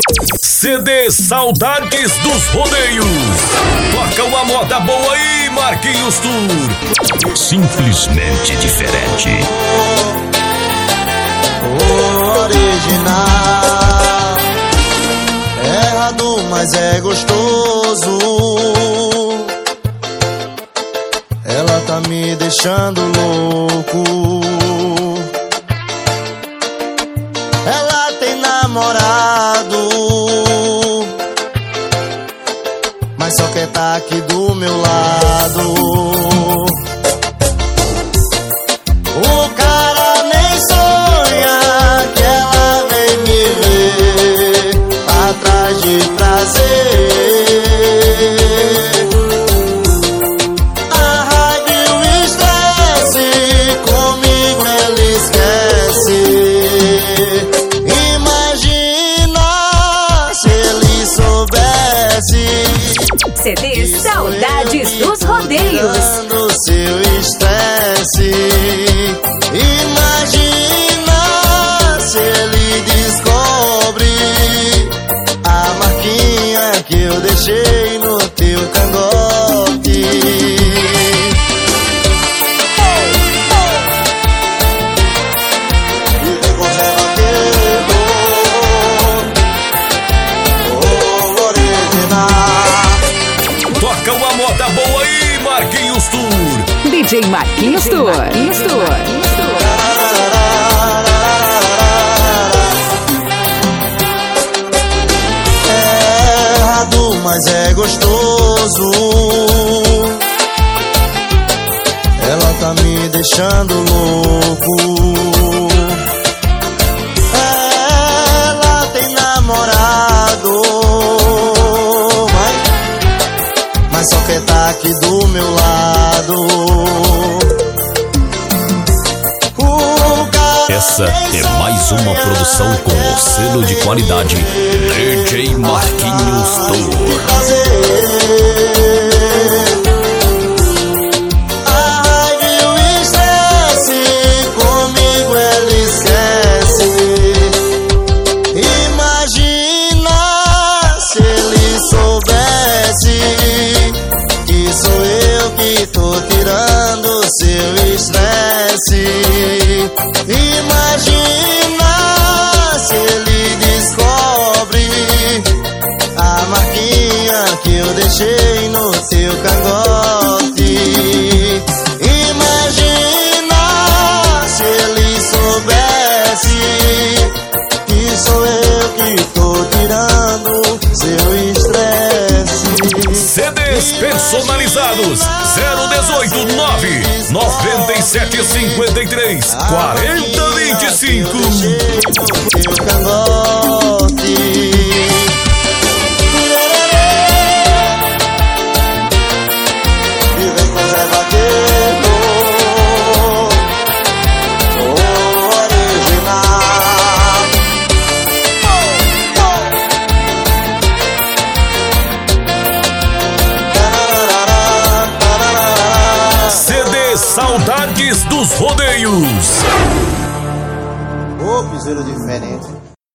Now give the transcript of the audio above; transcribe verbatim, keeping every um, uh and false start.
C D Saudades dos Rodeios. Toca uma moda boa aí, Marquinhos Tour. Simplesmente diferente. Original, é errado, mas é gostoso. Ela tá me deixando louco. Ela tem namorado, mas só quer tá aqui do meu lado. O cara nem sonha que ela vem me ver atrás de prazer. A raiva e o estresse, comigo ele esquece. Imagina se ele soubesse. C D Saudades dos Rodeios. Seu estresse. Imagina se ele descobre a marquinha que eu deixei no teu cangote. E vem com rebatendo, oh, original. Toca uma moda boa aí, Marquinhos Tour. D J Marquinhos Tour. Marquinhos Tour. É errado, mas é gostoso. Ela tá me deixando louco. Ela tem namorado, mas, mas só quer tá aqui do meu lado. Essa é mais uma produção com o selo de qualidade D J Marquinhos Tour. A raiva e o estresse, comigo ele esquece. Imagina se ele soubesse que sou eu que tô tirando seu estresse. Imagina se ele descobre a marquinha que eu deixei no teu cangote. Imagina se ele soubesse que sou eu que tô tirando seu estresse. C Ds personalizados zero dezoito nove noventa e sete cinquenta e três quarenta vinte e cinco. Teu cangote. E vem com Zé Vaqueiro, original. C D Saudades dos Rodeios. Ô, piseiro diferente.